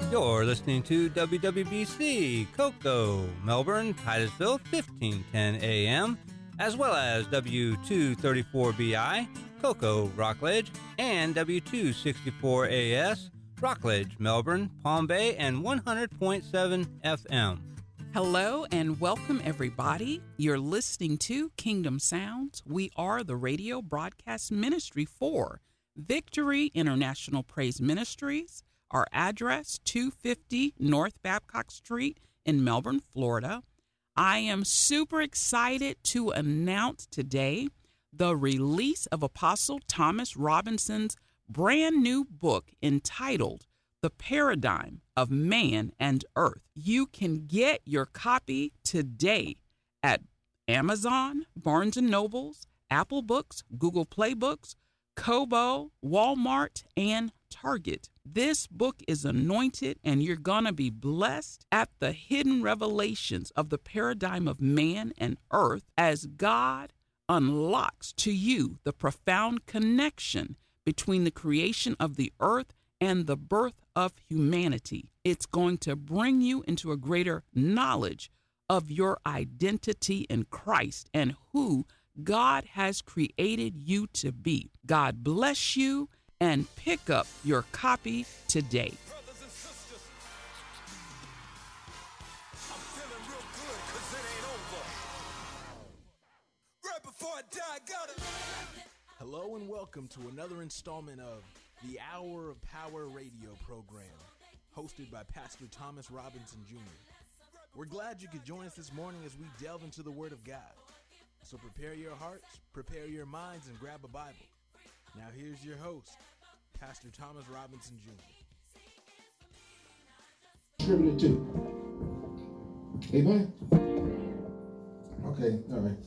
You're listening to WWBC, Cocoa, Melbourne, Titusville, 1510 AM, as well as W234BI, Cocoa, Rockledge, and W264AS, Rockledge, Melbourne, Palm Bay, and 100.7 FM. Hello and welcome, everybody. You're listening to Kingdom Sounds. We are the radio broadcast ministry for Victory International Praise Ministries. Our address, 250 North Babcock Street in Melbourne, Florida. I am super excited to announce today the release of Apostle Thomas Robinson's brand new book entitled The Paradigm of Man and Earth. You can get your copy today at Amazon, Barnes & Nobles, Apple Books, Google Play Books, Kobo, Walmart, and Target. This book is anointed, and you're going to be blessed at the hidden revelations of the paradigm of man and earth as God unlocks to you the profound connection between the creation of the earth and the birth of humanity. It's going to bring you into a greater knowledge of your identity in Christ and who God has created you to be. God bless you, and pick up your copy today. Brothers and sisters, I'm feeling real good 'cause it ain't over. Right before I die, I gotta. Hello and welcome to another installment of the Hour of Power radio program, hosted by Pastor Thomas Robinson Jr. We're glad you could join us this morning as we delve into the Word of God. So prepare your hearts, prepare your minds, and grab a Bible. Now here's your host, Pastor Thomas Robinson Jr. Contributed to. Amen? Okay, all right.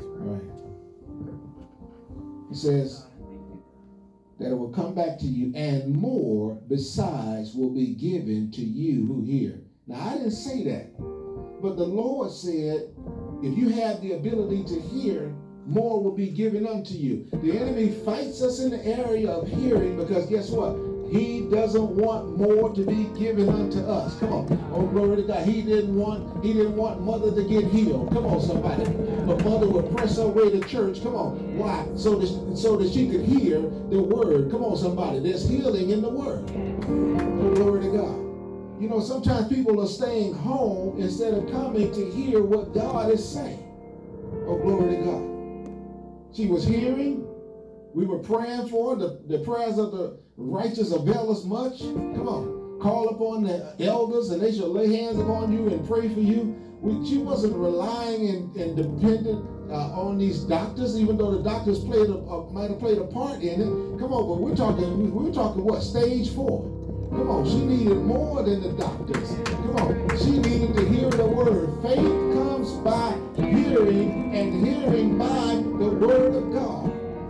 He says that it will come back to you, and more besides will be given to you who hear. Now, I didn't say that, but the Lord said, if you have the ability to hear, more will be given unto you. The enemy fights us in the area of hearing because guess what? He doesn't want more to be given unto us. Come on. Oh, glory to God. He didn't want mother to get healed. Come on, somebody. But mother would press her way to church. Come on. Why? So that she could hear the word. Come on, somebody. There's healing in the word. Oh, glory to God. You know, sometimes people are staying home instead of coming to hear what God is saying. Oh, glory to God. She was hearing. We were praying for her. The prayers of the righteous avail us much. Come on. Call upon the elders and they shall lay hands upon you and pray for you. She wasn't relying and dependent on these doctors, even though the doctors might have played a part in it. Come on, but we're talking what? Stage 4. Come on, she needed more than the doctors. Come on, she needed to hear the word. Faith comes by hearing, and hearing by the word of God.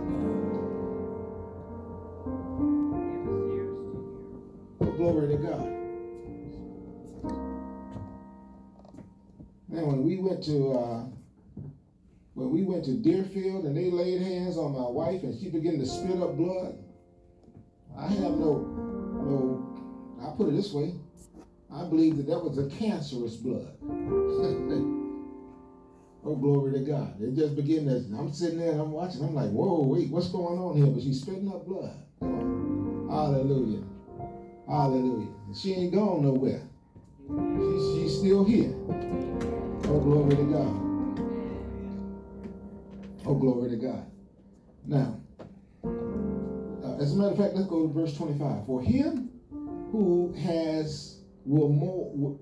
Oh, glory to God. Now, when we went to Deerfield and they laid hands on my wife and she began to spit up blood, I have I'll put it this way. I believe that was a cancerous blood. Oh, glory to God. It just began to, I'm sitting there and I'm watching. I'm like, whoa, wait, what's going on here? But she's spitting up blood. Hallelujah. Hallelujah. She ain't gone nowhere. She's still here. Oh, glory to God. Oh, glory to God. Now, as a matter of fact, let's go to verse 25. For him who has will more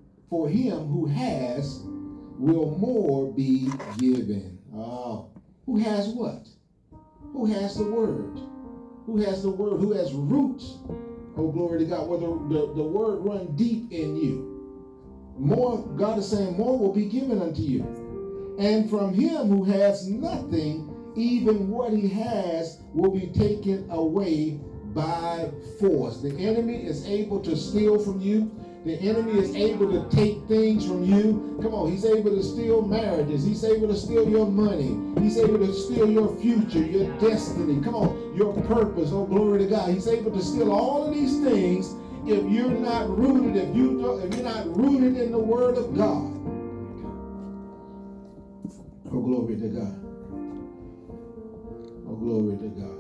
be given. Who has what? Who has the word? Who has the word? Who has roots? Oh, glory to God. Where the word run deep in you. More, God is saying, more will be given unto you. And from him who has nothing, even what he has will be taken away by force. The enemy is able to steal from you. The enemy is able to take things from you. Come on, he's able to steal marriages. He's able to steal your money. He's able to steal your future, your destiny. Come on, your purpose. Oh, glory to God. He's able to steal all of these things if you're not rooted, if you're not rooted in the Word of God. Oh, glory to God. Oh, glory to God.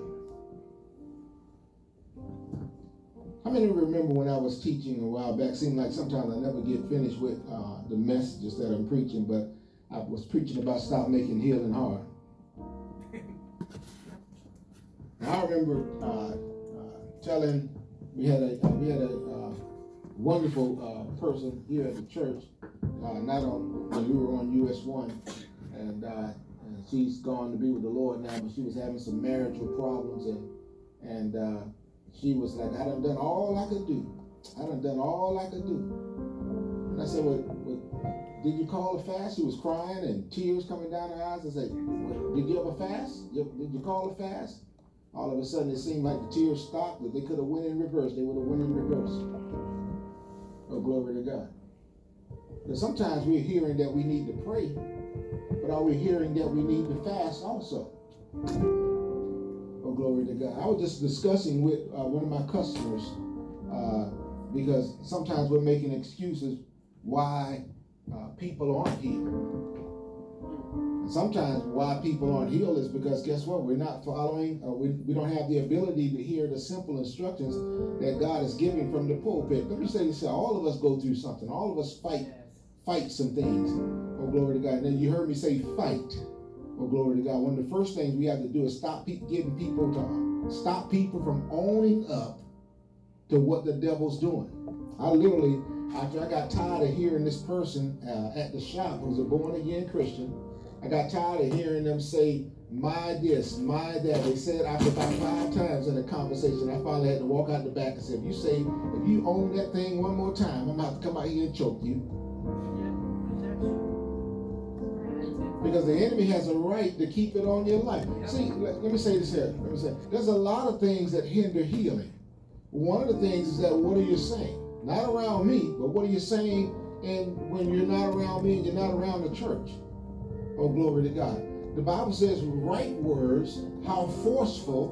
How many remember when I was teaching a while back? Seemed like sometimes I never get finished with the messages that I'm preaching, but I was preaching about stop making healing hard. I remember telling, we had a wonderful person here at the church, not on when we were on US 1, and she's gone to be with the Lord now, but she was having some marital problems, and she was like, I done all I could do. I done all I could do. And I said, well, did you call a fast? She was crying and tears coming down her eyes. I said, well, did you ever fast? Did you call a fast? All of a sudden, it seemed like the tears stopped, that they could have went in reverse. They would have went in reverse. Oh, glory to God. Because sometimes we're hearing that we need to pray, but are we hearing that we need to fast also? Oh, glory to God. I was just discussing with one of my customers because sometimes we're making excuses why people aren't healed. And sometimes why people aren't healed is because, guess what? We're not following, we don't have the ability to hear the simple instructions that God is giving from the pulpit. Let me say this, all of us go through something. All of us fight some things. Oh, glory to God. And then you heard me say fight. Oh, glory to God. One of the first things we have to do is stop people from owning up to what the devil's doing. I literally, after I got tired of hearing this person at the shop who's a born-again Christian, I got tired of hearing them say, my this, my that. They said after about 5 times in the conversation, I finally had to walk out the back and say, if you own that thing one more time, I'm going to have to come out here and choke you. Because the enemy has a right to keep it on your life. See, let me say this here. There's a lot of things that hinder healing. One of the things is that, what are you saying? Not around me, but what are you saying when you're not around me and you're not around the church? Oh, glory to God. The Bible says right words, how forceful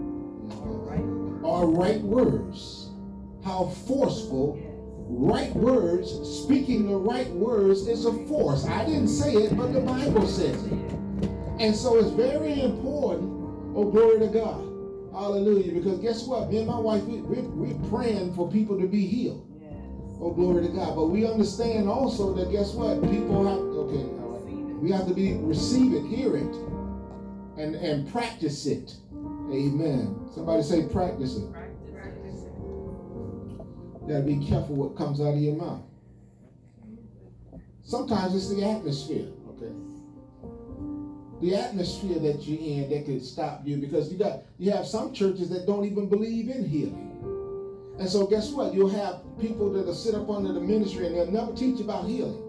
are right words. How forceful right words, speaking the right words is a force. I didn't say it, but the Bible says it. And so it's very important, oh, glory to God. Hallelujah. Because guess what? Me and my wife, we're praying for people to be healed. Oh, glory to God. But we understand also that guess what? People have, okay, all right. We have to receive it, hear it, and practice it. Amen. Somebody say practice it. Practice it. You got to be careful what comes out of your mouth. Sometimes it's the atmosphere, okay? The atmosphere that you're in that could stop you, because you have some churches that don't even believe in healing. And so guess what? You'll have people that'll sit up under the ministry and they'll never teach about healing.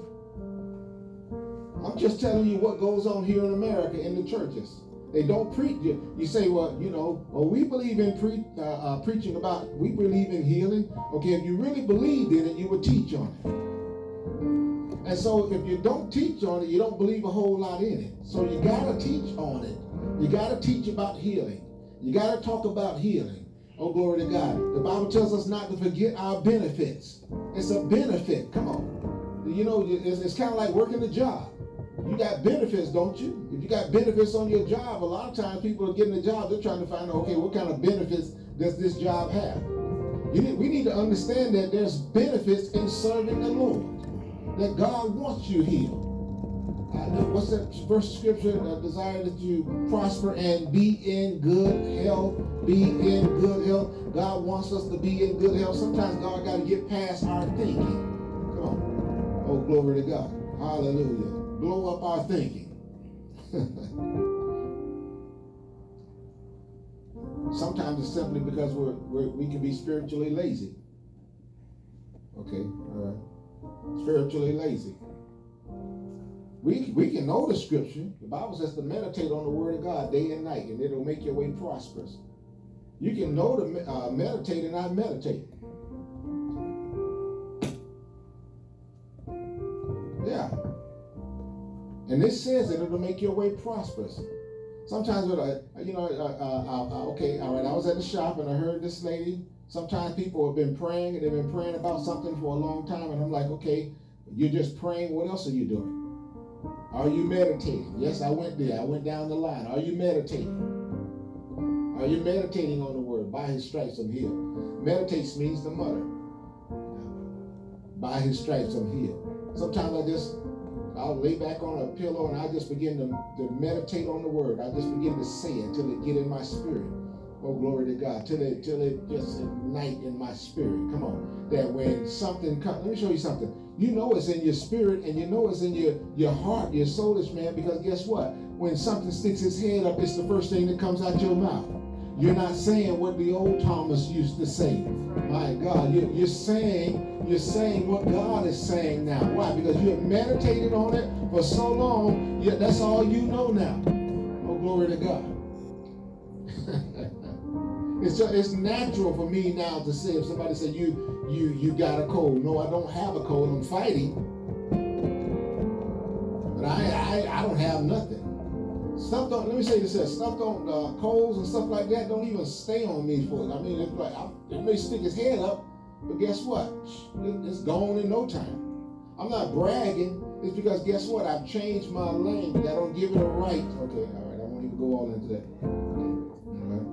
I'm just telling you what goes on here in America in the churches. They don't preach. You say, well, we believe in preaching about, we believe in healing. Okay, if you really believed in it, you would teach on it. And so if you don't teach on it, you don't believe a whole lot in it. So you got to teach on it. You got to teach about healing. You got to talk about healing. Oh, glory to God. The Bible tells us not to forget our benefits. It's a benefit. Come on. It's kind of like working a job. You got benefits, don't you? If you got benefits on your job, a lot of times people are getting a job, they're trying to find out, okay, what kind of benefits does this job have? We need to understand that there's benefits in serving the Lord, that God wants you healed. What's that verse of scripture? Desire that you prosper and be in good health. Be in good health. God wants us to be in good health. Sometimes God got to get past our thinking. Come on. Oh, glory to God. Hallelujah. Blow up our thinking. Sometimes it's simply because we can be spiritually lazy. Okay, all right. Spiritually lazy. We can know the scripture. The Bible says to meditate on the word of God day and night, and it'll make your way prosperous. You can know to meditate and not meditate. Yeah. And it says that it'll make your way prosperous. Sometimes with okay, all right. I was at the shop and I heard this lady. Sometimes people have been praying and they've been praying about something for a long time, and I'm like, okay, you're just praying. What else are you doing? Are you meditating? Yes, I went there. I went down the line. Are you meditating? Are you meditating on the word? By his stripes I'm healed. Meditate means to mutter. By his stripes I'm healed. Sometimes I'll lay back on a pillow and I just begin to meditate on the word. I just begin to say it till it get in my spirit. Oh, glory to God. Till it just ignite in my spirit. Come on. That when something comes, let me show you something. You know it's in your spirit and you know it's in your heart, your soulish man, because guess what? When something sticks its head up, it's the first thing that comes out your mouth. You're not saying what the old Thomas used to say. My God, you're saying what God is saying now. Why? Because you have meditated on it for so long, that's all you know now. Oh, glory to God. It's natural for me now to say, if somebody said you got a cold. No, I don't have a cold. I'm fighting. But I don't have nothing. Stuff don't, let me say this here, stuff don't, colds and stuff like that don't even stay on me for it. I mean, it's like, it may stick its head up, but guess what? It's gone in no time. I'm not bragging. It's because guess what? I've changed my language. I don't give it a right. Okay, all right, I won't even go all into that. All right.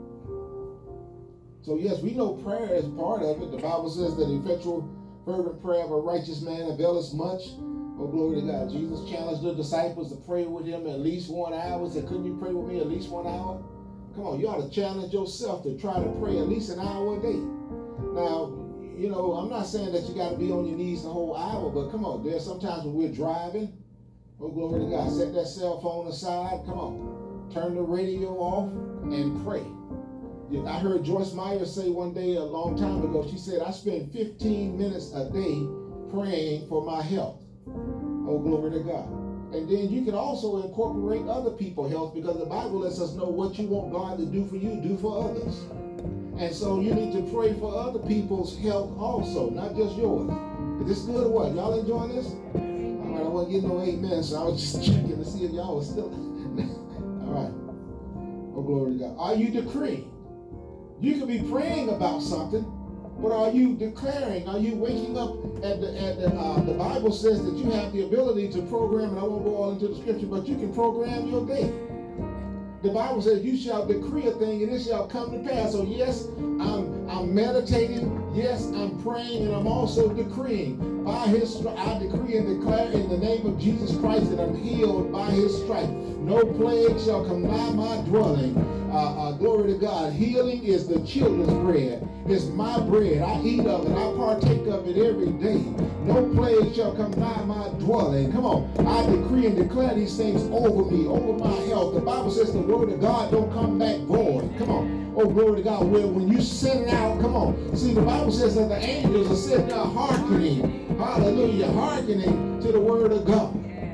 So yes, we know prayer is part of it. The Bible says that the effectual fervent prayer of a righteous man availeth much. Oh, glory to God. Jesus challenged the disciples to pray with him at least 1 hour. He said, couldn't you pray with me at least 1 hour? Come on, you ought to challenge yourself to try to pray at least an hour a day. Now, you know, I'm not saying that you got to be on your knees the whole hour, but come on, there's sometimes when we're driving, oh, glory to God, set that cell phone aside, come on, turn the radio off and pray. I heard Joyce Meyer say one day a long time ago, she said, I spend 15 minutes a day praying for my health. Oh, glory to God. And then you can also incorporate other people's health, because the Bible lets us know what you want God to do for you, do for others. And so you need to pray for other people's health also, not just yours. Is this good or what? Y'all enjoying this? All right, I wasn't getting no amen, so I was just checking to see if y'all was still. All right. Oh, glory to God. Are you decreeing? You can be praying about something, but are you declaring? Are you waking up at the Bible says that you have the ability to program, and I won't go all into the scripture, but you can program your day. The Bible says you shall decree a thing and it shall come to pass. So yes, I'm meditating. Yes, I'm praying, and I'm also decreeing. By his stripes, I decree and declare in the name of Jesus Christ that I'm healed by his stripes. No plague shall come nigh my dwelling. Glory to God. Healing is the children's bread. It's my bread. I eat of it. I partake of it every day. No plague shall come nigh my dwelling. Come on. I decree and declare these things over me, over my health. The Bible says the word of God don't come back void. Come on. Oh, glory to God. Well, when you send it out, come on. See, the Bible says that the angels are sitting there hearkening. Hallelujah. Hearkening to the word of God.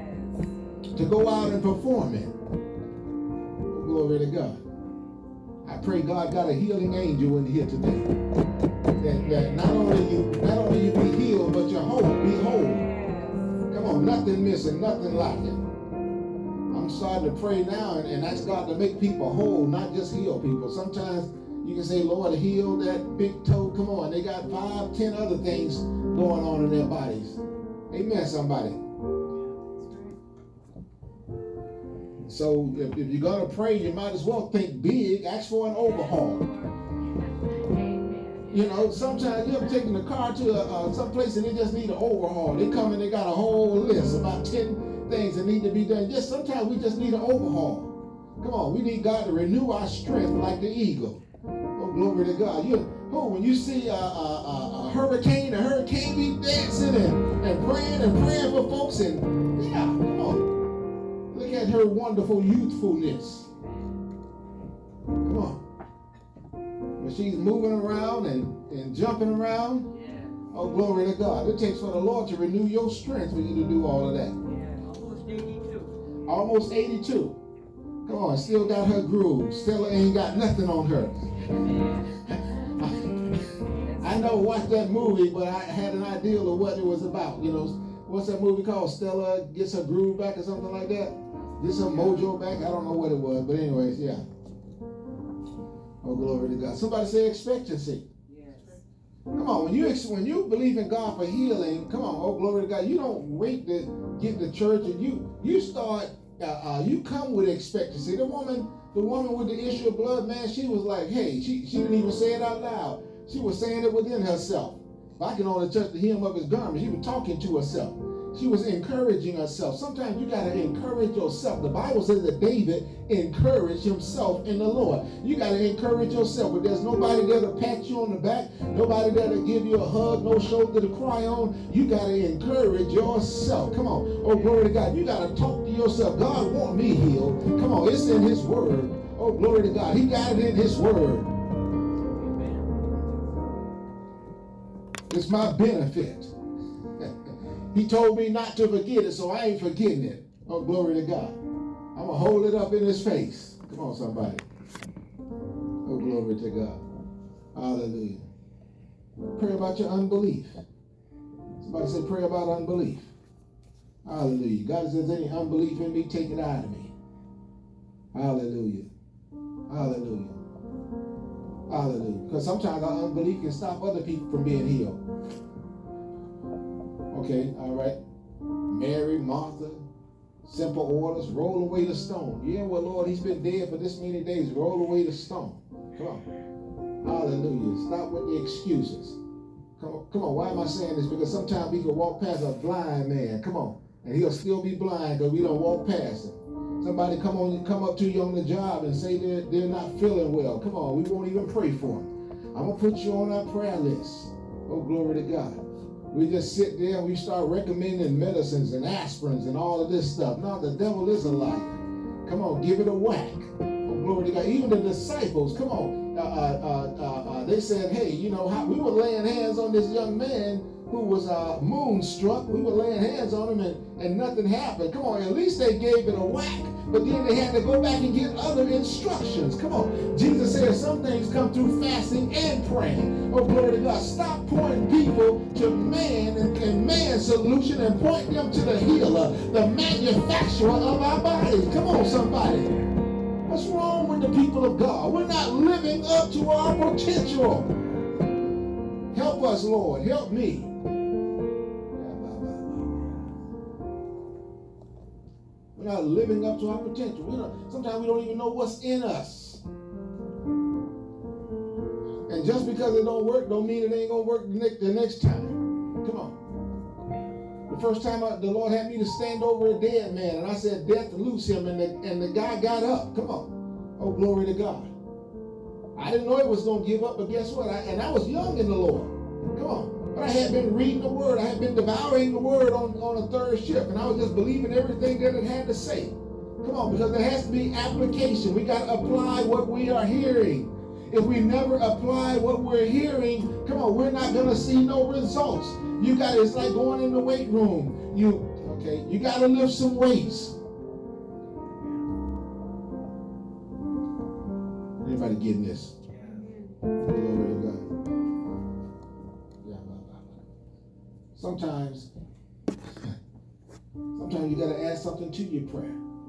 To go out and perform it. Oh, glory to God. I pray God got a healing angel in here today. That not only you be healed, but your whole be whole. Come on, nothing missing, nothing lacking. I'm starting to pray now and ask God to make people whole, not just heal people. Sometimes you can say, Lord, heal that big toe. Come on, they got 5, 10 other things going on in their bodies. Amen, somebody. So if you're going to pray, you might as well think big. Ask for an overhaul. You know, sometimes you ever taken the car to some place and they just need an overhaul. They come and they got a whole list, about 10 things that need to be done. Just sometimes we just need an overhaul. Come on, we need God to renew our strength like the eagle. Oh, glory to God. When you see a hurricane be dancing and praying for folks, and yeah, come on. Look at her wonderful youthfulness. Come on. When she's moving around and jumping around, oh, glory to God. It takes for the Lord to renew your strength for you to do all of that. Almost 82. Almost 82. Come on, still got her groove. Still ain't got nothing on her. I know, watch that movie, but I had an idea of what it was about. You know, what's that movie called? Stella Gets Her Groove Back or something like that? This her mojo back? I don't know what it was, but anyways, yeah. Oh, glory to God. Somebody say expectancy. Come on, when you believe in God for healing, come on, oh glory to God. You don't wait to get to church, and you start. You come with expectancy. The woman with the issue of blood, man, she was like, hey, she didn't even say it out loud. She was saying it within herself. If I can only touch the hem of his garment, she was talking to herself. She was encouraging herself. Sometimes you got to encourage yourself. The Bible says that David encouraged himself in the Lord. You got to encourage yourself. But there's nobody there to pat you on the back. Nobody there to give you a hug. No shoulder to cry on. You got to encourage yourself. Come on. Oh, glory to God. You got to talk to yourself. God want me healed. Come on. It's in his word. Oh, glory to God. He got it in his word. It's my benefit. He told me not to forget it, so I ain't forgetting it. Oh, glory to God. I'm going to hold it up in his face. Come on, somebody. Oh, glory to God. Hallelujah. Pray about your unbelief. Somebody say, pray about unbelief. Hallelujah. God says, any unbelief in me, take it out of me. Hallelujah. Hallelujah. Hallelujah. Because sometimes our unbelief can stop other people from being healed. Okay, all right. Mary, Martha, simple orders, roll away the stone. Yeah, well, Lord, he's been dead for this many days. Roll away the stone. Come on. Hallelujah. Stop with the excuses. Come on. Why am I saying this? Because sometimes we can walk past a blind man. Come on. And he'll still be blind because we don't walk past him. Somebody come up to you on the job and say they're not feeling well. Come on. We won't even pray for them. I'm going to put you on our prayer list. Oh, glory to God. We just sit there and we start recommending medicines and aspirins and all of this stuff. No, the devil is a liar. Come on, give it a whack. Oh, glory to God. Even the disciples, come on. They said, hey, you know, we were laying hands on this young man who was moonstruck. We were laying hands on him and nothing happened. Come on, at least they gave it a whack. But then they had to go back and get other instructions. Come on. Jesus said some things come through fasting and praying. Oh, glory to God. Stop pointing people to man and man's solution and point them to the healer, the manufacturer of our bodies. Come on, somebody. What's wrong with the people of God? We're not living up to our potential. Help us, Lord. Help me. We're not living up to our potential. Sometimes we don't even know what's in us. And just because it don't work, don't mean it ain't going to work the next time. Come on. The first time the Lord had me to stand over a dead man, and I said, death, loose him, and the guy got up. Come on. Oh, glory to God. I didn't know he was going to give up, but guess what? I was young in the Lord. Come on. But I had been reading the word. I had been devouring the word on a third shift, and I was just believing everything that it had to say. Come on, because there has to be application. We got to apply what we are hearing. If we never apply what we're hearing, come on, we're not going to see no results. It's like going in the weight room. You got to lift some weights. Anybody getting this? Glory to God. Sometimes you got to add something to your prayer.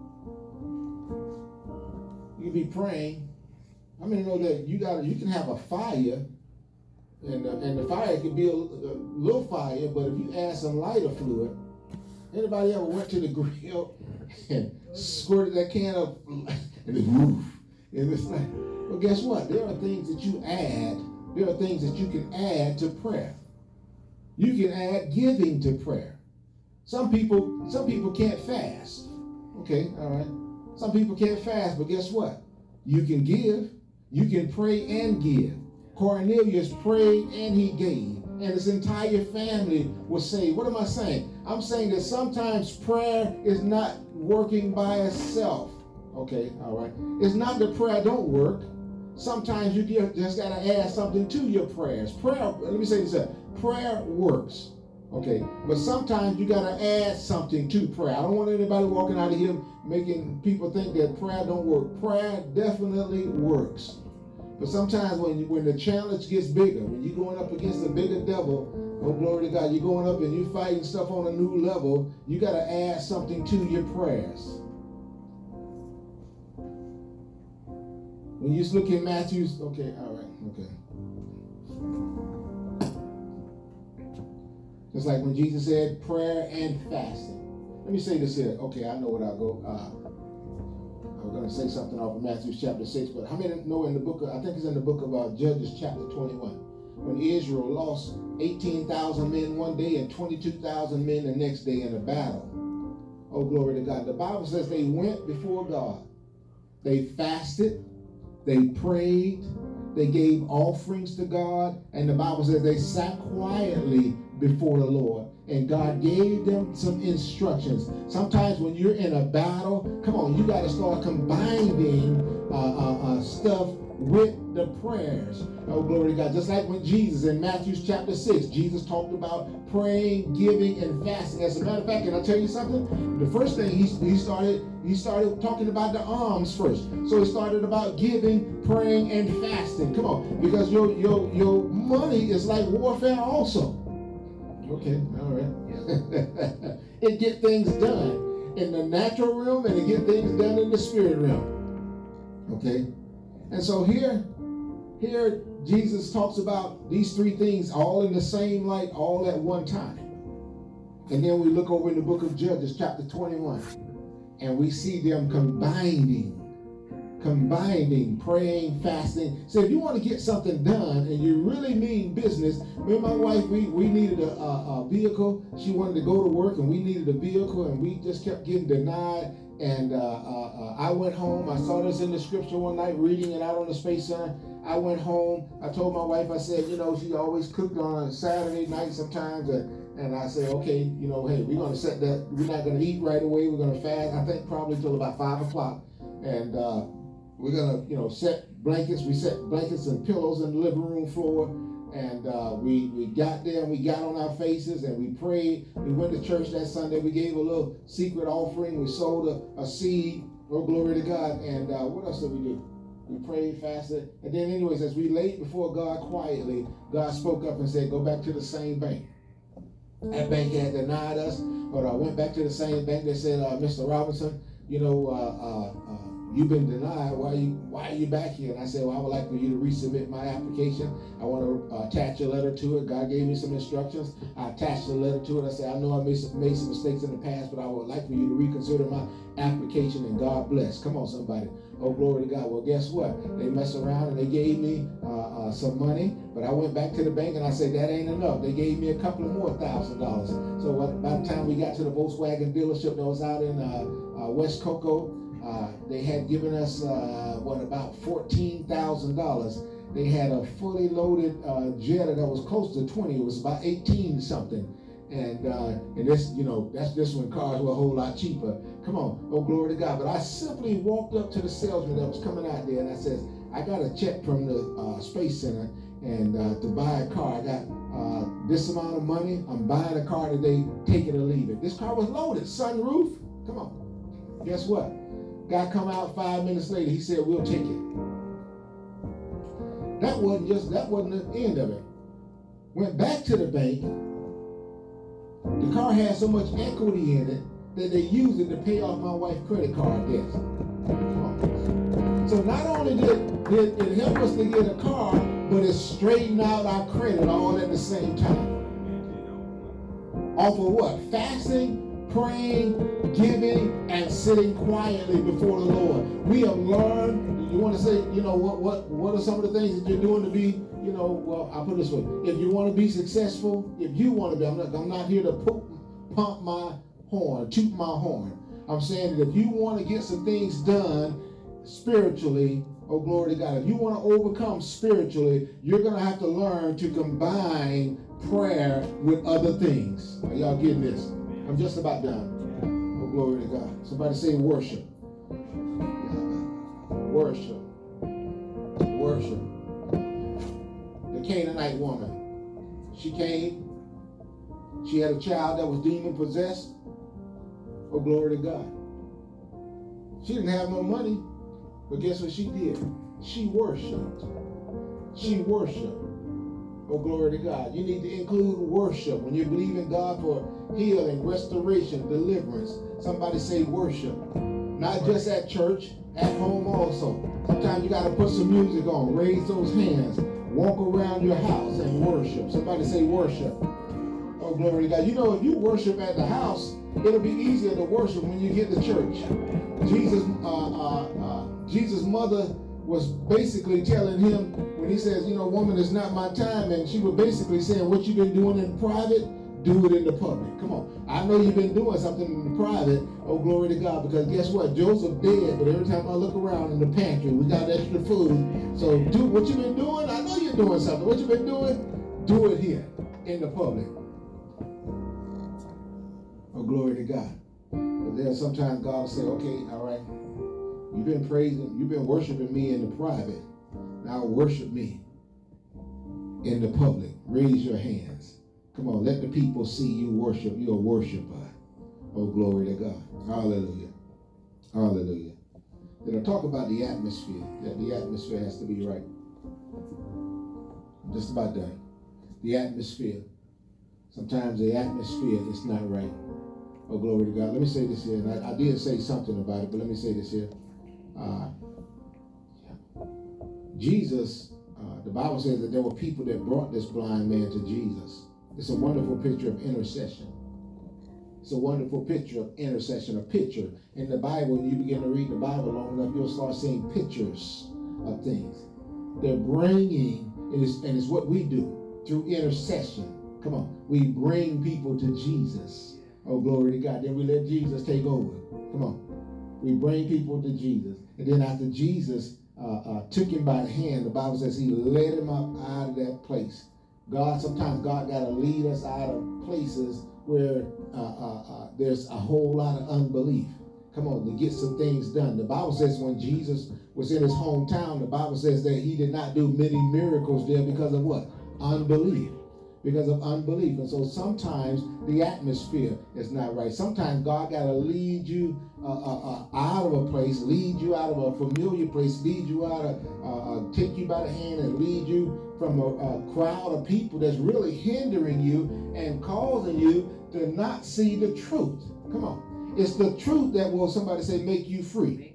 You can be praying. How many know that you can have a fire, and the fire can be a little fire, but if you add some lighter fluid, anybody ever went to the grill and squirted that can of and it moved? And it's like, well, guess what? There are things that you add. There are things that you can add to prayer. You can add giving to prayer. Some people can't fast. Okay, all right. Some people can't fast, but guess what? You can give. You can pray and give. Cornelius prayed and he gave. And his entire family was saved. What am I saying? I'm saying that sometimes prayer is not working by itself. Okay, all right. It's not that prayer don't work. Sometimes you just got to add something to your prayers. Prayer, let me say this. Prayer works. Okay, but sometimes you got to add something to prayer. I don't want anybody walking out of here making people think that prayer don't work. Prayer definitely works. But sometimes when the challenge gets bigger, when you're going up against a bigger devil, oh, glory to God, you're going up and you're fighting stuff on a new level, you got to add something to your prayers. When you look in Matthew's, okay, all right, okay. It's like when Jesus said prayer and fasting. Let me say this here. Okay, I know what I'll go. I was going to say something off of Matthew chapter 6, but how many know in the book of, I think it's in the book of Judges chapter 21, when Israel lost 18,000 men one day and 22,000 men the next day in a battle. Oh, glory to God. The Bible says they went before God. They fasted. They prayed. They gave offerings to God. And the Bible says they sat quietly before the Lord. And God gave them some instructions. Sometimes when you're in a battle, come on, you got to start combining stuff with the prayers. Oh, glory to God. Just like when Jesus in Matthew chapter 6, Jesus talked about praying, giving, and fasting. As a matter of fact, can I tell you something? The first thing he started talking about the alms first. So he started about giving, praying, and fasting. Come on, because your money is like warfare also. Okay, all right. It get things done in the natural realm, and it get things done in the spirit realm. Okay. And so here Jesus talks about these three things all in the same light, all at one time. And then we look over in the book of Judges, chapter 21, and we see them combining praying, fasting. So if you want to get something done and you really mean business, me and my wife, we needed a vehicle. She wanted to go to work, and we needed a vehicle, and we just kept getting denied. And I went home. I saw this in the scripture one night, reading it out on the Space Center. I went home. I told my wife, I said, she always cooked on a Saturday night sometimes. And I said, okay, hey, we're going to set that. We're not going to eat right away. We're going to fast, I think probably till about 5 o'clock. And we're going to, set blankets. We set blankets and pillows in the living room floor. And we got there, and we got on our faces, and we prayed. We went to church that Sunday. We gave a little secret offering. We sowed a seed. Oh, glory to God. And what else did we do? We prayed, fasted. And then anyways, as we laid before God quietly, God spoke up and said, go back to the same bank. That bank had denied us, but I went back to the same bank. They said, Mr. Robinson, you've been denied. Why are you back here? And I said, well, I would like for you to resubmit my application. I want to attach a letter to it. God gave me some instructions. I attached a letter to it. I said, I know I made some mistakes in the past, but I would like for you to reconsider my application, and God bless. Come on, somebody. Oh, glory to God. Well, guess what? They messed around and they gave me some money, but I went back to the bank and I said, that ain't enough. They gave me a couple of more $1,000. So by the time we got to the Volkswagen dealership that was out in West Cocoa, they had given us, about $14,000. They had a fully loaded Jetta that was close to 20. It was about 18 something. And this, that's just when cars were a whole lot cheaper. Come on, oh, glory to God. But I simply walked up to the salesman that was coming out there, and I said, I got a check from the Space Center, and to buy a car, I got this amount of money. I'm buying a car today, take it or leave it. This car was loaded, sunroof. Come on. Guess what? Guy come out 5 minutes later. He said, we'll take it. That wasn't the end of it. Went back to the bank. The car had so much equity in it that they used it to pay off my wife's credit card debt. So not only did it help us to get a car, but it straightened out our credit all at the same time. Off of what? Fasting, praying, giving, and sitting quietly before the Lord. We have learned. You want to say, what are some of the things that you're doing to be, well, I'll put it this way. If you want to be successful, if you want to be, I'm not here to pump my horn, toot my horn. I'm saying that if you want to get some things done spiritually, oh, glory to God, if you want to overcome spiritually, you're going to have to learn to combine prayer with other things. Are y'all getting this? I'm just about done. Oh, glory to God. Somebody say worship. Worship. Worship. The Canaanite woman. She came. She had a child that was demon possessed. Oh, glory to God. She didn't have no money, but guess what she did? She worshiped. She worshiped. Oh, glory to God. You need to include worship when you believe in God for healing, restoration, deliverance. Somebody say worship. Not just at church. at home also. Sometimes you got to put some music on, raise those hands, walk around your house and worship. Somebody say worship. Oh, glory to God. You know, if you worship at the house, it'll be easier to worship when you get to church. Jesus' mother was basically telling him, when he says, you know, woman, it's not my time, and she was basically saying, what you've been doing in private, do it in the public. Come on. I know you've been doing something in the private. Oh, glory to God. Because guess what? Joseph dead, but every time I look around in the pantry, we got extra food. So do what you've been doing. I know you're doing something. What you've been doing, do it here in the public. Oh, glory to God. But then sometimes God will say, okay, all right, you've been praising, you've been worshiping me in the private. Now worship me in the public. Raise your hands. Come on, let the people see you worship. You're a worshiper. Oh, glory to God. Hallelujah. Hallelujah. Then I talk about the atmosphere. That the atmosphere has to be right. I'm just about done. The atmosphere. Sometimes the atmosphere is not right. Oh, glory to God. Let me say this here. And I did say something about it, but let me say this here. Jesus, the Bible says that there were people that brought this blind man to Jesus. It's a wonderful picture of intercession. It's a wonderful picture of intercession, a picture. In the Bible, when you begin to read the Bible long enough, you'll start seeing pictures of things. They're bringing, and it's what we do through intercession. Come on. We bring people to Jesus. Oh, glory to God. Then we let Jesus take over. Come on. We bring people to Jesus. And then after Jesus took him by the hand, the Bible says he led him up out of that place. Sometimes God got to lead us out of places where there's a whole lot of unbelief. Come on, to get some things done. The Bible says when Jesus was in his hometown, the Bible says that he did not do many miracles there because of what? Unbelief. Because of unbelief. And so sometimes the atmosphere is not right. Sometimes God got to lead you out of a place, lead you out of a familiar place, lead you out of, take you by the hand and lead you from a crowd of people that's really hindering you and causing you to not see the truth. Come on. It's the truth that will, somebody say, make you free.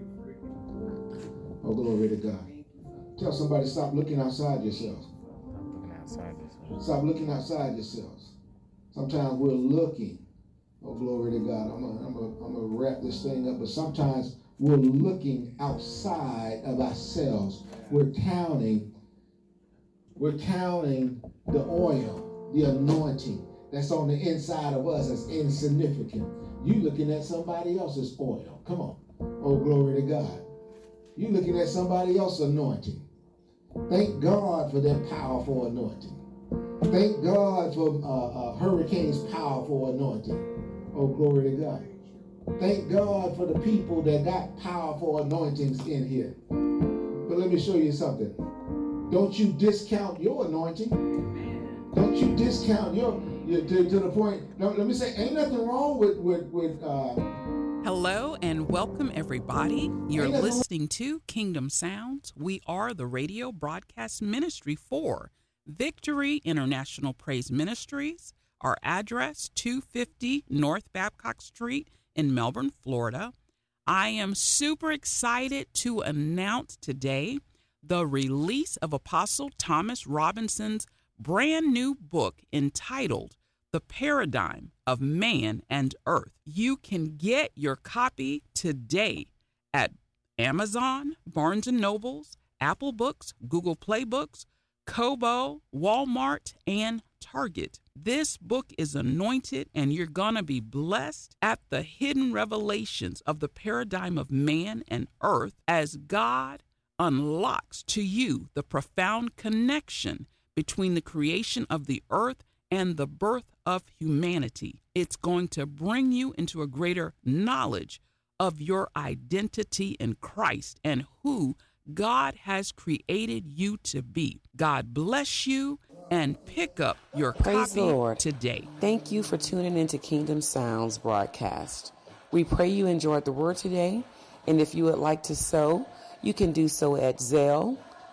Oh, glory to God. Tell somebody, stop looking outside yourselves. Stop looking outside yourselves. Sometimes we're looking. Oh, glory to God. I'm gonna wrap this thing up. But sometimes we're looking outside of ourselves. We're counting the oil, the anointing that's on the inside of us as insignificant. You looking at somebody else's oil. Come on. Oh, glory to God. You looking at somebody else's anointing. Thank God for their powerful anointing. Thank God for Hurricane's powerful anointing. Oh, glory to God. Thank God for the people that got powerful anointings in here. But let me show you something. Don't you discount your anointing. Don't you discount your to the point. No, let me say, ain't nothing wrong with Hello and welcome, everybody. You're listening to Kingdom Sounds. We are the radio broadcast ministry for Victory International Praise Ministries. Our address, 250 North Babcock Street in Melbourne, Florida. I am super excited to announce today the release of Apostle Thomas Robinson's brand new book entitled The Paradigm of Man and Earth. You can get your copy today at Amazon, Barnes & Nobles, Apple Books, Google Play Books, Kobo, Walmart, and Target. This book is anointed, and you're going to be blessed at the hidden revelations of the paradigm of man and earth as God unlocks to you the profound connection between the creation of the earth and the birth of humanity. It's going to bring you into a greater knowledge of your identity in Christ and who God has created you to be. God bless you, and pick up your Praise copy the Lord. today. Thank you for tuning into Kingdom Sounds broadcast. We pray you enjoyed the word today, and if you would like to sow, you can do so at Zelle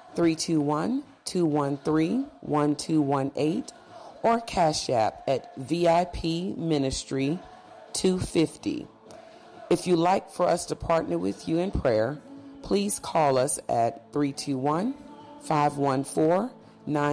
321-213-1218 or Cash App at VIP Ministry 250. If you'd like for us to partner with you in prayer, please call us at 321-514-96